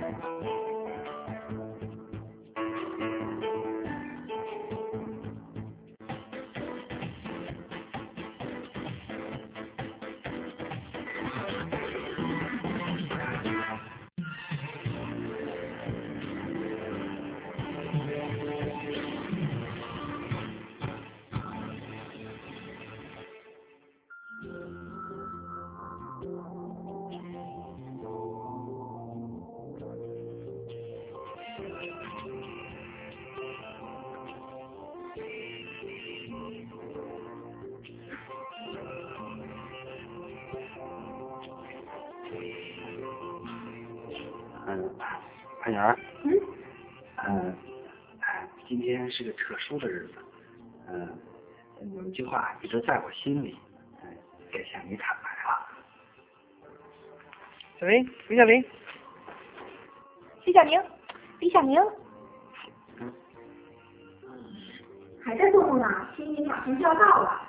潘媛，今天是个特殊的日子，有一句话一直在我心里，该向你坦白了。小林，李小林， 李小宁，李小宁，还在做梦呢？今天马上就要到了。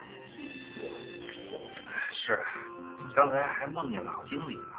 是，刚才还梦见老经理了。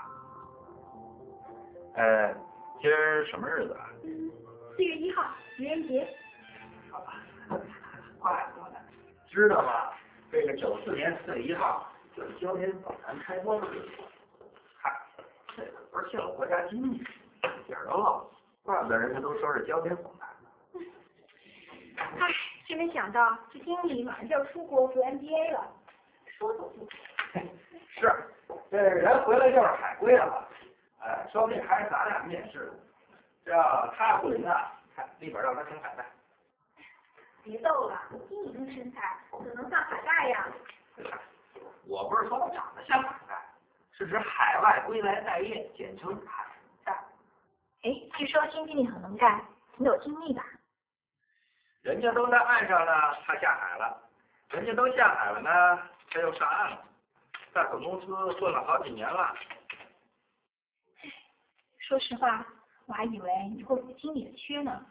今儿什么日子啊 ？4月1号，愚人节。 好吧，怪不得，知道吗？这个94年4月1号就是交联总坛开光的日子。嗨，这个不是泄露国家机密，一点都漏，怪不得人家都说是交联总坛呢。 唉，真没想到这经理马上就要出国读 MBA 了，说走就走。 是，这人回来就是海归了。说不定还是咱俩面试的，这要他不灵啊，立马让他升海带。 别逗了，经理这身材怎能上海带呀？ 我不是说他长得像海带，是指海外归来待业，简称海带。 哎，据说新经理很能干，挺有经历的。 人家都在岸上呢，他下海了；人家都下海了呢，他又上岸了，在本公司混了好几年了。 说实话，我还以为以后有经理的缺呢。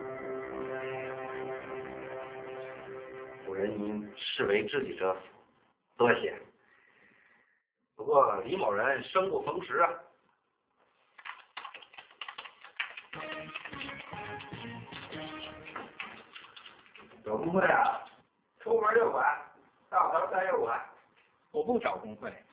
古人云：“士为知己者死。”多谢。不过李某人生不逢时啊。有工会啊，出门就管，到头再又管。我不找工会。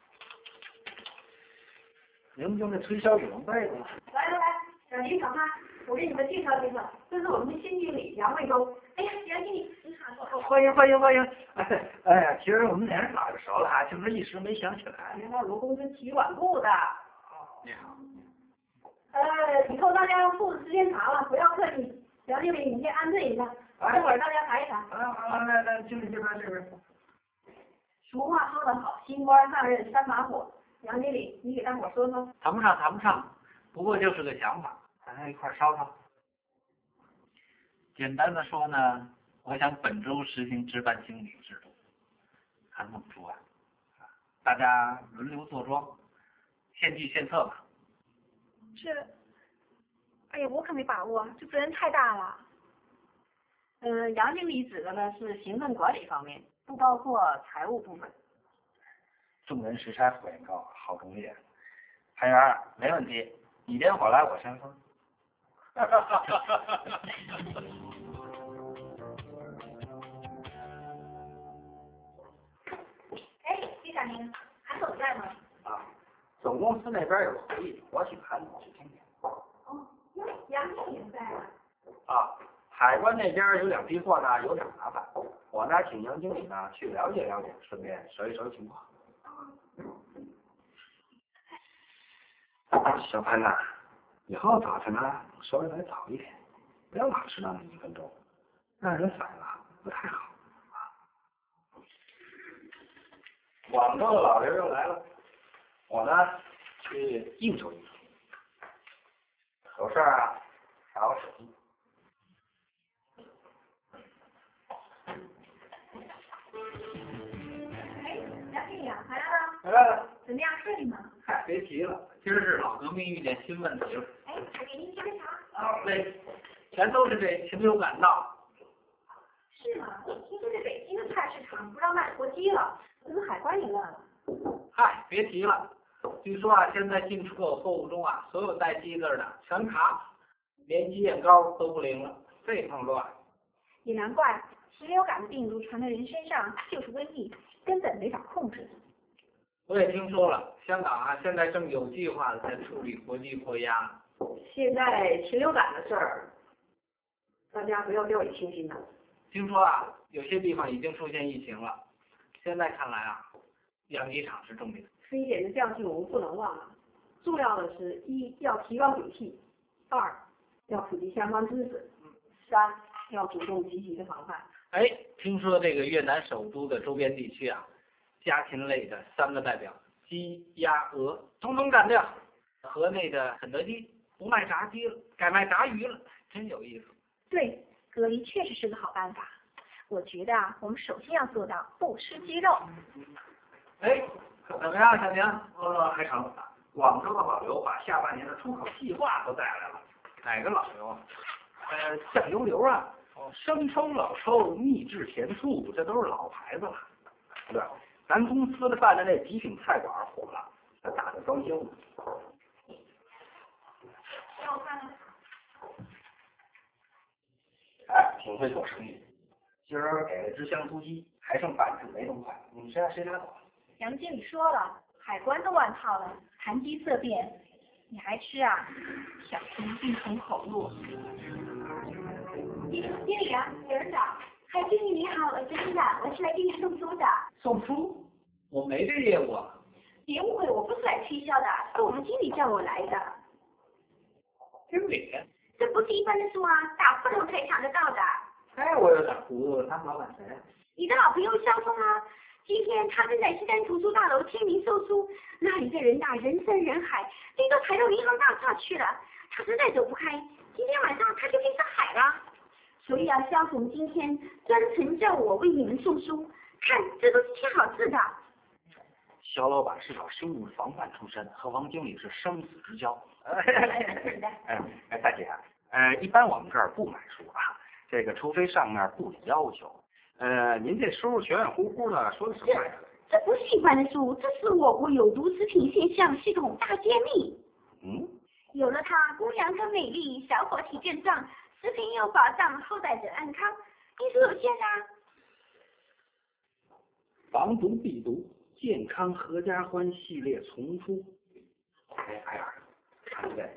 您不就那推销羽绒被的吗？ 来，小林、小潘，我给你们介绍介绍，这是我们的新经理杨卫东。哎呀，杨经理，你好， 欢迎！哎呀，其实我们俩人早就熟了，就是一时没想起来。 原来我们公司企管部的。 你好。 以后大家处的时间长了，不要客气。杨经理，你先安顿一下，待会儿大家谈一谈。 好，那经理这边这边。 俗话说得好，新官上任三把火。杨经理，你给大伙说说。 谈不上，不过就是个想法，大家一块烧烧。简单的说呢，我想本周实行值班经理制度，看怎么说啊？大家轮流坐庄，献计献策吧。 哎呀，我可没把握，这责任太大了。 杨经理指的呢是行政管理方面，不包括财务部分。 众人拾柴火焰高，好主意。潘源，没问题，你点火来，我扇风。 哎，李小宁，韩总在吗？ 啊，总公司那边有会议，我请韩总去听听。 哦，杨经理在啊。 啊，海关那边有2批货呢，有点麻烦，我呢请杨经理呢去了解了解，顺便熟一熟情况。小潘呐，以后早晨呢稍微来早一点，不要老迟到那1分钟，让人反了不太好啊。广州的老刘又来了，我呢去应酬应酬。有事啊，查我手机。 哎，杨经理啊，回来了。 回来了。 怎么样，顺利吗？ 嗨，别提了，今儿是老革命遇见新问题了。 哎，还给您加茶。 啊，对，全都是这情有感道。 是吗？听说这北京的菜市场不让卖活鸡了，怎么海关也乱了？ 嗨，别提了， 据说啊，现在进出口货物中啊，所有带机字的全卡，连鸡眼膏都不灵了，非常乱。 也难怪，禽流感的病毒传到人身上就是瘟疫，根本没法控制。 我也听说了，香港啊，现在正有计划的在处理国际货压。 现在禽流感的事儿，大家不要掉以轻心呐。 听说啊，有些地方已经出现疫情了。现在看来啊，养鸡场是重点。 非典的教训我们不能忘啊。重要的是：一要提高警惕，二要普及相关知识，三要主动积极的防范。 哎，听说这个越南首都的周边地区啊，家禽类的3个代表鸡、鸭、鹅统统干掉，河内的肯德基不卖炸鸡了，改卖炸鱼了，真有意思。 对，隔离确实是个好办法。我觉得啊，我们首先要做到不吃鸡肉。 哎，怎么样，小宁？还成。广州的老刘把下半年的出口计划都带来了。哪个老刘啊？酱油流啊，生抽、老抽、秘制咸醋，这都是老牌子了。对，咱公司的办的那极品菜馆火了，打算装修呢。 让我看看。 哎，挺会做生意。今儿给了只香酥鸡，还剩半只没弄快，你们谁拿走？ 杨经理说了，海关都乱套了，谈鸡色变，你还吃啊？小心病从口入。经理啊，有人找。海经理你好，我是真的，我是来给你送书的。 送书？我没这业务啊。 别误会，我不是来推销的，是我们经理叫我来的。 经理？ 这不是一般的书啊，打破头才抢得到的。 哎，我有点糊涂了，他们老板谁？ 你的老朋友肖峰啊，今天他正在西单图书大楼签名售书，那里的人呐，人山人海，人都排到银行大厦去了，他实在走不开，今天晚上他就可以上海了。所以啊，肖总今天专程叫我为你们送书，看这都是签好字的。 肖老板是搞生物防范出身，和王经理是生死之交。大姐，一般我们这儿不买书啊，这个除非上面不要求。您这书玄玄乎乎的，说的什么玩意儿？ 这不是一般的书，这是我国有毒食品现象系统大揭秘。有了它，姑娘更美丽，小伙体健壮，食品有保障，后代者安康。医术有限啊。 防毒避毒，健康合家欢系列丛书。看对。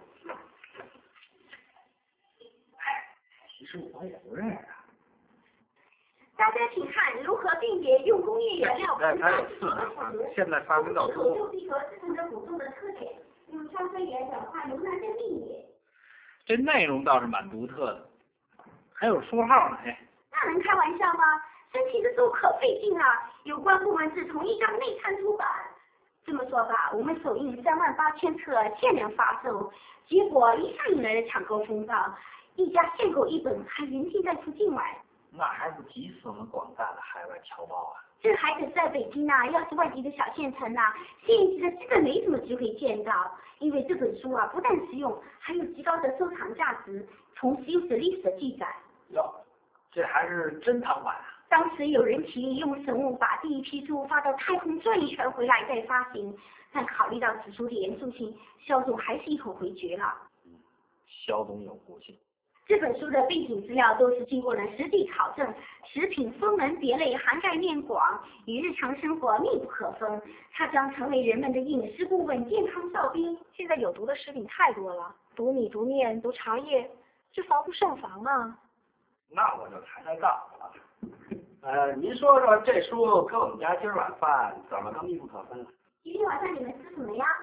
其实我也不认识啊。 大家请看如何辨别用工业原料它有4个，现在发明到口臭闭合制成的补充的特点，用硝酸盐转化由难的秘密。 这内容倒是蛮独特的，还有书号呢。 那能开玩笑吗？申请的时候可费劲了，有关部门只同意让内参出版。这么说吧，我们首印38000册，限量发售，结果一下引来了抢购风暴，一家限购1本，还人心在出境外。 那还不急死我们广大的海外侨胞啊！ 这还可是在北京呐，要是外地的小县城呐，现役的基本没什么机会见到。因为这本书啊，不但实用，还有极高的收藏价值，同时又是历史的记载。 哟，这还是珍藏版啊！ 当时有人提议用神物把第一批书发到太空转一圈回来再发行，但考虑到此书的严肃性，肖总还是一口回绝了。 肖总有骨气。 这本书的背景资料都是经过了实地考证，食品分门别类，涵盖面广，与日常生活密不可分。它将成为人们的饮食顾问、健康哨兵。现在有毒的食品太多了，毒米、毒面、毒茶叶，这防不胜防啊！ 那我就抬抬杠了。您说说这书跟我们家今儿晚饭怎么个密不可分了？ 今天晚上你们吃什么呀？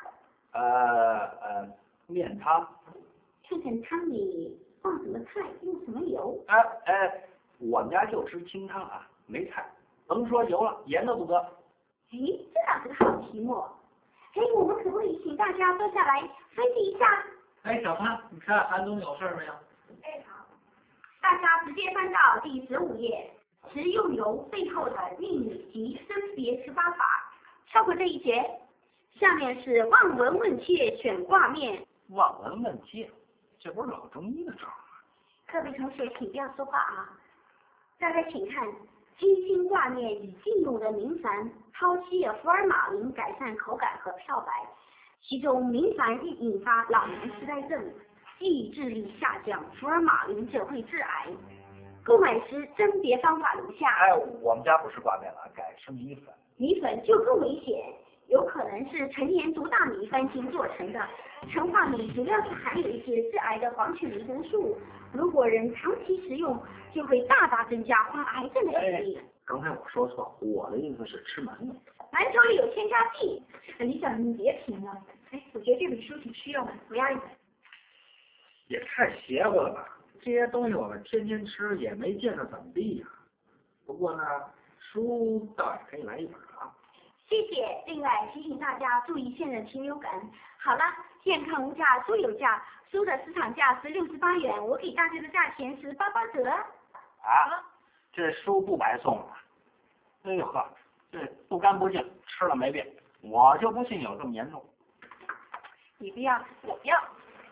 面汤。 看看汤里放什么菜，用什么油？ 我们家就吃清汤啊，没菜，甭说油了，盐都不搁。 这倒是个好题目。我们可不可以请大家坐下来分析一下？ 小潘，你看韩总有事没有？ 好，大家直接翻到第15页，食用油背后的秘密及甄别18法，跳过这一节。下面是望闻问切选挂面。 望闻问切，这不是老中医的招吗？ 各位同学请不要说话啊！大家请看，鸡心挂面以禁用的明矾、超烯福尔马林改善口感和漂白， 其中明矾易引发老年痴呆症，意志力下降，福尔马林者会致癌。购买时甄别方法如下。 哎，我们家不吃挂面了，改吃米粉。 米粉就更危险，有可能是陈年竹大米翻新做成的。陈化米主要是含有一些致癌的黄曲维生素，如果人长期食用，就会大大增加患癌症的几率。 刚才我说错，我的意思是吃馒头。 馒头里有添加剂。李小明，你别评了。哎，我觉得这本书挺实用的，我要一本。 也太邪乎了吧！这些东西我们天天吃，也没见着怎么地呀。不过呢，书倒也可以来一本啊。 谢谢。另外提醒大家注意现任禽流感。好了，健康无价，书有价。书的市场价是68元，我给大家的价钱是88折。 啊，这书不白送了。哎呦呵，这不干不净，吃了没病。我就不信有这么严重。 你不要，我不要。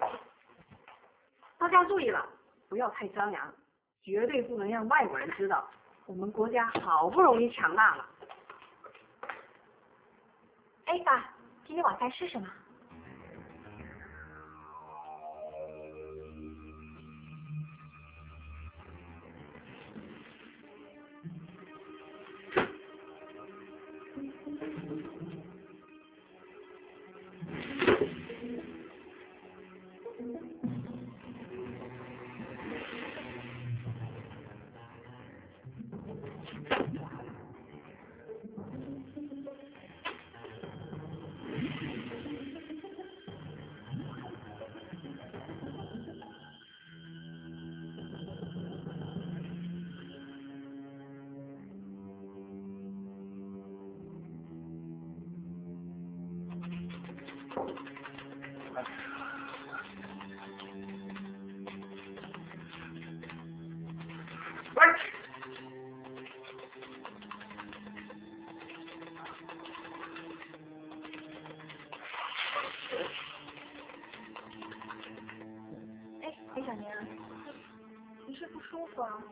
大家注意了，不要太张扬，绝对不能让外国人知道我们国家好不容易强大了。 哎，爸，今天晚饭吃什么？李小年，你是不舒服啊？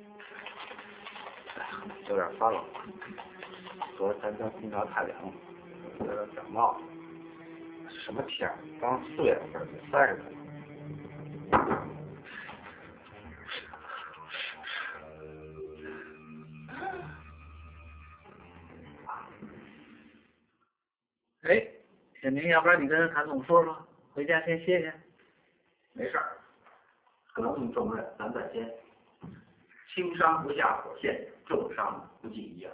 有点发冷了，昨天空调太凉了，有点感冒了。什么天儿？刚4月份就30度。哎，小宁，要不然你跟谭总说说，回家先歇歇。没事儿，革命重任咱在先，轻伤不下火线，重伤不进医院。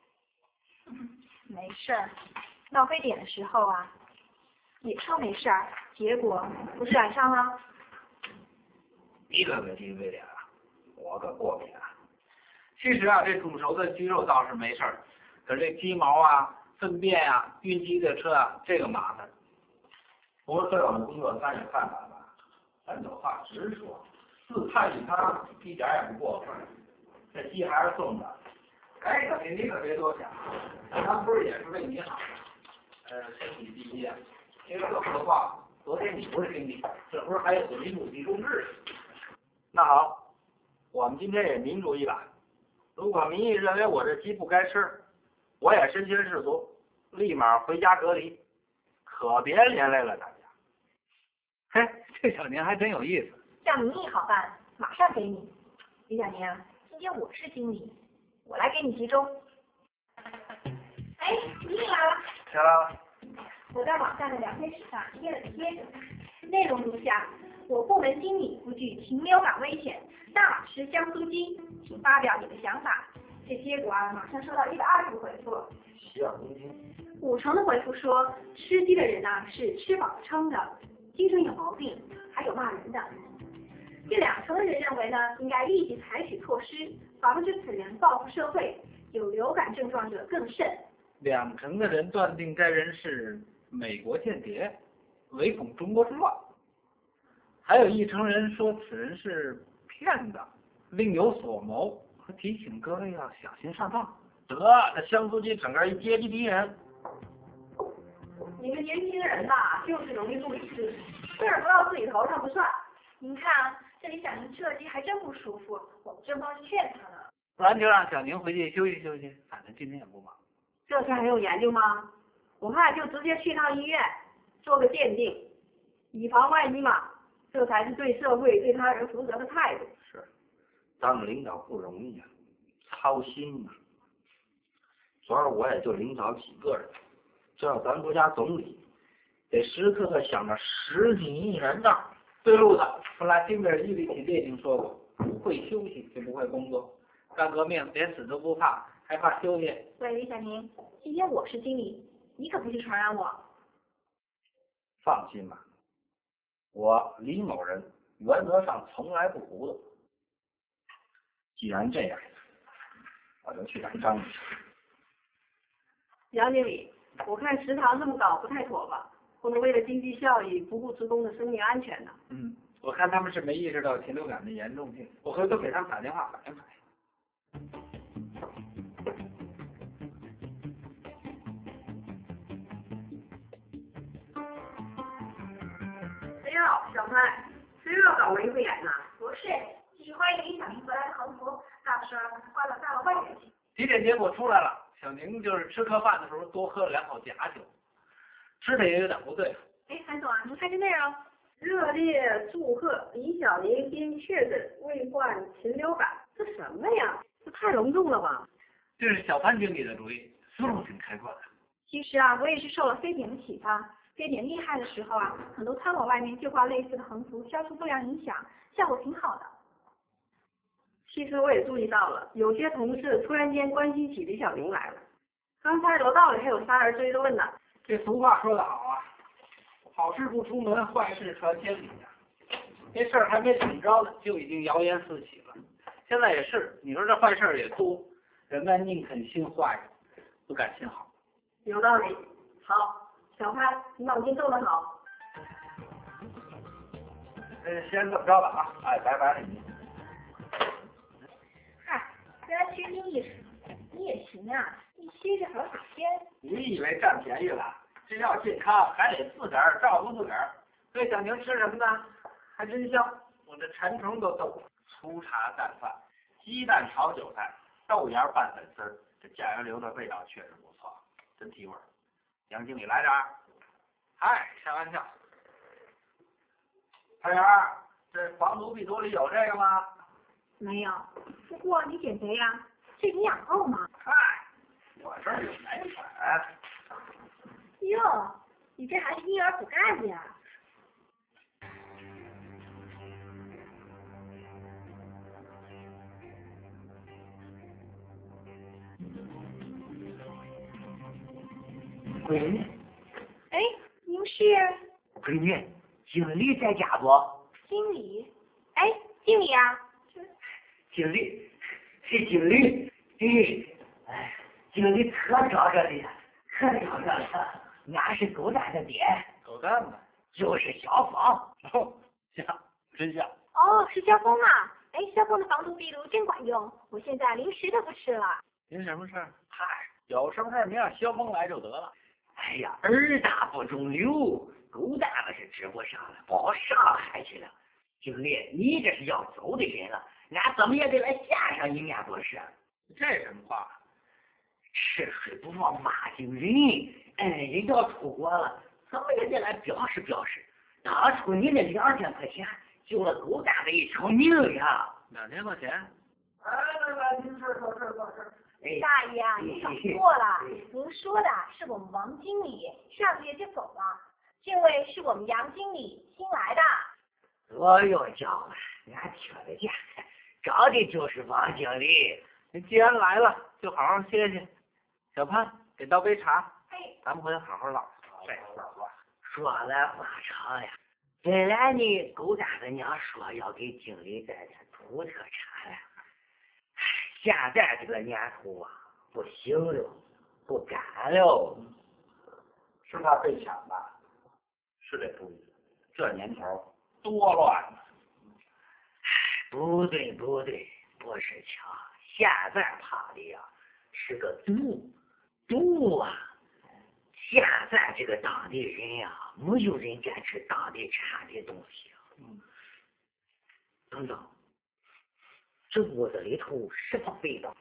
没事儿，闹非典的时候啊，也说没事儿，结果不是染上了。 你可别提非典了，我可过敏啊。其实啊，这煮熟的鸡肉倒是没事儿，可是这鸡毛啊、粪便啊、运鸡的车啊，这个麻烦。不过对我们工作咱也看看吧，咱有话直说，4菜1汤，一点也不过分。这鸡还是送的，哎，你可别多想，咱不是也是为你好吗？身体第一啊。这个何况昨天你不是兄弟，这不是还有个民主集中制？那好，我们今天也民主一把。如果民意认为我这鸡不该吃，我也身先士卒，立马回家隔离，可别连累了大家。嘿，这小年还真有意思。 叫民意好办，马上给你。李小年，今天我是经理，我来给你集中。哎，民意来了。 来了。 我在网站的聊天室上贴了贴纸，内容如下：我部门经理不惧禽流感危险，大吃香酥鸡，请发表你的想法。这结果啊，马上收到120个回复， 洗耳恭听。 50%的回复说，吃鸡的人啊是吃饱撑的，精神有毛病，还有骂人的。这20%的人认为呢，应该立即采取措施，防止此人报复社会，有流感症状者更甚。 20%的人断定该人是美国间谍，唯恐中国之乱。还有1%人说此人是骗子，另有所谋，和提醒各位要小心上当。得，这香酥鸡整个一阶级敌人。 你们年轻人吧，就是容易不理智，事儿不到自己头上不算。 您看啊，这里小宁吃了鸡还真不舒服，我们正帮着劝他呢。 不然就让小宁回去休息休息，反正今天也不忙。 这事还用研究吗？我看就直接去趟医院， 做个鉴定，以防万一嘛，这才是对社会、对他人负责的态度。 是，当领导不容易啊，操心啊。昨儿我也就领导几个人，这要咱国家总理，得时刻刻想着10几亿人呢。 对路的，弗拉基米尔·伊里奇列宁说过：“不会休息就不会工作。干革命连死都不怕，还怕休息？” 喂，李小宁，今天我是经理，你可不许传染我。 放心吧，我李某人原则上从来不糊涂。既然这样，我就去找张女士。 杨经理，我看食堂这么搞不太妥吧？不能为了经济效益不顾职工的生命安全呢。 我看他们是没意识到禽流感的严重性，我回头给他们打电话反映反映。 谁好，小潘，谁又要搞文艺汇演呢？ 不是，这是欢迎李小宁回来的横幅，到时候挂到大楼外面去。 体检结果出来了，小宁就是吃客饭的时候多喝了2口假酒，吃的也有点不对付。 哎，韩总啊，您看这内容。 热烈祝贺李小宁因确诊未患禽流感，这什么呀？这太隆重了吧？ 这是小潘经理的主意，思路挺开阔的。 其实啊，我也是受了非典的启发。非典厉害的时候啊，很多餐馆外面就挂类似的横幅，消除不良影响，效果挺好的。 其实我也注意到了，有些同事突然间关心起李小宁来了。刚才楼道里还有仨人追着问呢。 这俗话说得好啊，好事不出门，坏事传千里呀。这事儿还没怎么着呢，就已经谣言四起了。现在也是，你说这坏事也多，人们宁肯信坏，不敢信好。 有道理。好，小潘，你脑筋动得好。 先这么着吧啊，哎，拜拜了你。 嗨，原来虚惊一时，你也行啊，一歇着好几天。 你以为占便宜了？只要健康，还得自个儿照顾自个儿。 对，小宁吃什么呢？还真香，我这馋虫都逗了。 粗茶淡饭，鸡蛋炒韭菜，豆芽拌粉丝儿，这酱油流的味道确实不错，真提味儿。杨经理来点儿。 嗨，开玩笑。 潘元儿，这防毒壁毒里有这个吗？ 没有，不过你减肥呀，这营养够吗？ 嗨，我这儿有奶粉。 哟，你这还是婴儿补钙的呀？ 闺女， 哎，您是闺女，经理在家不？ 经理？哎，经理啊？ 经理，是经理，哎，经理可招着的，可招着了。俺是狗蛋的爹， 狗蛋呢？ 就是小芳。 哦，像，真像。 哦，是肖峰啊！哎，肖峰的防毒壁炉真管用，我现在零食都不吃了。 您什么事儿？嗨，有什么事儿您让肖峰来就得了。 哎呀，儿大不中留，狗蛋子是治不上了，跑上海去了。经理，你这是要走的人了，俺怎么也得来见上一面不是？ 这什么话？ 吃水不忘骂惊人，人要出国了，怎么也得来表示表示。当初你那2000块钱救了狗蛋子一条命呀 ！2000块钱？ 来，您说说。 大爷啊，你搞错了，您说的是我们王经理，上个月就走了，这位是我们杨经理新来的。 我又叫了，俺听得见，找的就是王经理。 你既然来了，就好好歇歇。小潘，给倒杯茶。 哎， 咱们回头好好唠。 这话说来话长呀，本来呢，狗蛋子娘说要给经理带点土特产了，现在这个年头啊，不行了，不干了。 是怕被抢吧？是这主意。这年头多乱呢。 不对，不是抢，现在怕的呀是个毒啊！现在这个当地人呀，没有人敢吃当地产的东西。等等，这屋子里头什么味道？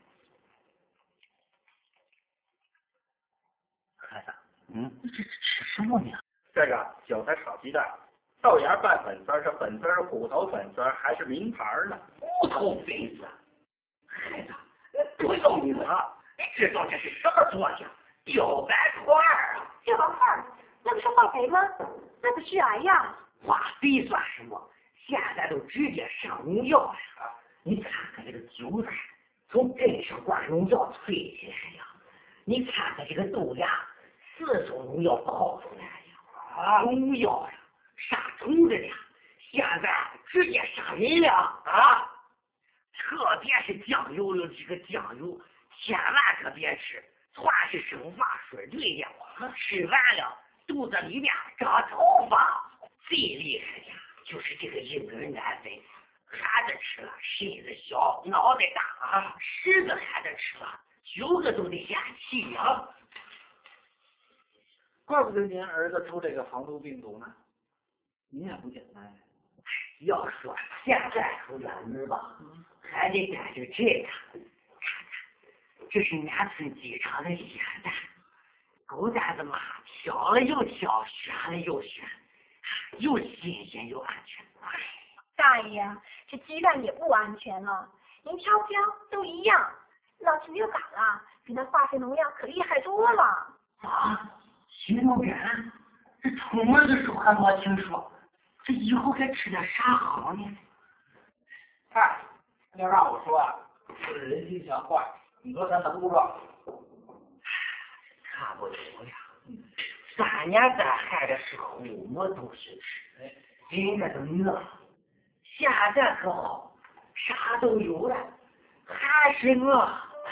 孩子，这是吃什么呢？ 这个韭菜炒鸡蛋，豆芽拌粉丝是粉丝儿、骨头粉丝儿还是名牌呢？ 骨头粉丝，孩子，不用你了，你知道这是什么做的？吊板块儿啊！ 吊板块儿，那不是化肥吗？那不是癌呀！ 化肥算什么？现在都直接上农药了。你看看这个韭菜，从根上灌农药催起来呀！你看看这个豆芽，4种农药泡出来呀！农药呀，杀虫子的，现在直接杀人了啊！特别是酱油有这个酱油，千万可别吃，全是生化水兑的，吃完了肚子里面长头发。最厉害的就是这个婴儿奶粉，孩子吃了身子小，脑袋大，10个孩子吃了9个都得咽气呀。 怪不得您儿子出这个防毒病毒呢，您也不简单呀。 要说现在出远门吧，还得带着这个，看看，这是南村机场的鲜蛋，狗蛋子妈挑了又挑，选了又选，又新鲜又安全。 大爷，这鸡蛋也不安全了，您挑不挑都一样。老禽流感啊，比那化肥农药可厉害多了。 啊，禽流感？这出门的时候还没听说，这以后该吃点啥好呢？ 嗨，要让我说啊，就是人心想坏，你说咱能不说？ 差不多呀。3年灾害的时候我都是吃，人家都饿，现在可好，啥都有了，还是饿。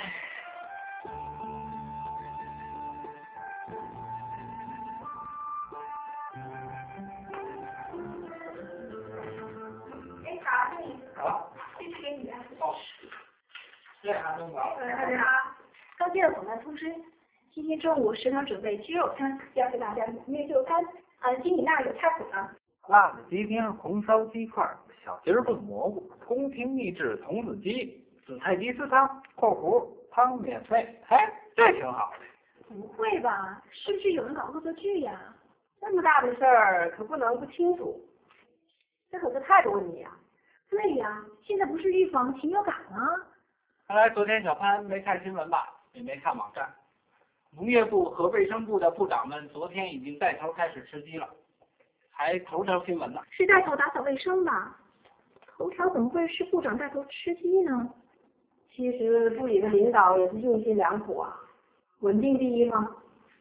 好， 这是给你的。 哦，这还能搞？ 刚接到总站通知，今天中午食堂准备鸡肉餐，要给大家约就餐。经理那儿有菜谱呢。 辣子鸡丁、红烧鸡块、小鸡儿炖蘑菇、宫廷秘制童子鸡、紫菜鸡丝汤（括弧汤免费）。哎，这挺好的。 不会吧？是不是有人搞恶作剧呀？ 这么大的事儿可不能不清楚，这可是态度问题啊！ 对呀，现在不是预防禽流感吗？ 看来昨天小潘没看新闻吧，也没看网站。农业部和卫生部的部长们昨天已经带头开始吃鸡了，还头条新闻呢。 是带头打扫卫生吧？头条怎么会是部长带头吃鸡呢？ 其实部里的领导也是用心良苦啊，稳定第一嘛。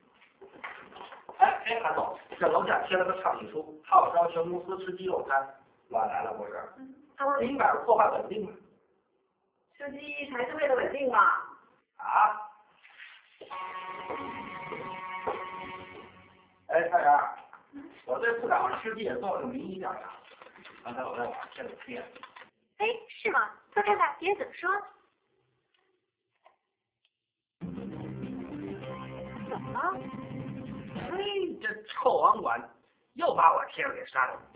哎，韩总，这楼下贴了个倡议书，号召全公司吃鸡肉餐，乱来了不是？应该是破坏稳定嘛。 吃鸡才是为了稳定嘛。 啊？哎，太阳，我对部长吃鸡也做了个民意调查，刚才我在网上贴了个帖子。 哎，是吗？快看看别人怎么说。怎么了？ 嘿，这臭网管又把我帖子给删了。